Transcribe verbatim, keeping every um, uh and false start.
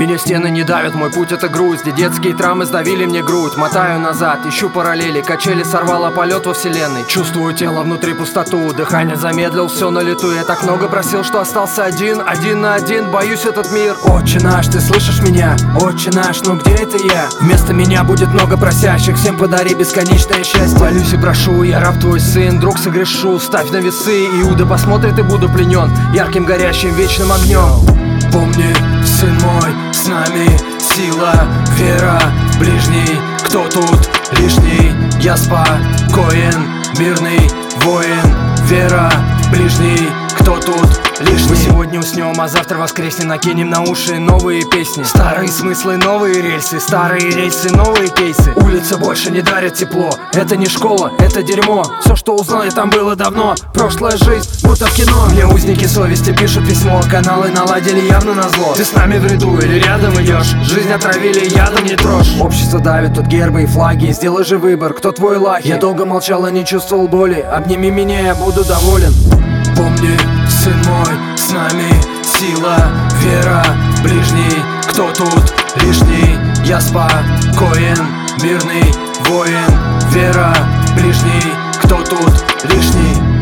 Меня стены не давят, мой путь это грусть, где детские травмы сдавили мне грудь. Мотаю назад, ищу параллели, качели сорвало полет во вселенной. Чувствую тело внутри пустоту, дыхание замедлил, все на лету. Я так много просил, что остался один, один на один, боюсь этот мир. Отче наш, ты слышишь меня? Отче наш, ну где это я? Вместо меня будет много просящих, всем подари бесконечное счастье. Молюсь и прошу, я раб твой сын, друг согрешу, ставь на весы. Иуда посмотрит и буду пленен ярким горящим вечным огнем. Помни, сын мой, с нами сила, вера, ближний, кто тут лишний? Я спокоен, мирный воин, вера, ближний, кто тут лишний? Мы сегодня уснем, а завтра воскреснем, накинем на уши новые песни. Старые смыслы, новые рельсы, старые рельсы, новые кейсы. Улица больше не дарит тепло, это не школа, это дерьмо. Все, что узнал я там было давно, прошлая жизнь, будто в кино. Мне узники совести пишут письмо, каналы наладили явно назло. Ты с нами в ряду или рядом идешь, жизнь отравили, ядом не трожь. Общество давит, тут гербы и флаги, сделай же выбор, кто твой лахи. Я долго молчал и не чувствовал боли, обними меня, я буду доволен. Помни, сын мой, с нами сила, вера, ближний, кто тут лишний? Я спокоен, мирный воин, вера, ближний, кто тут лишний?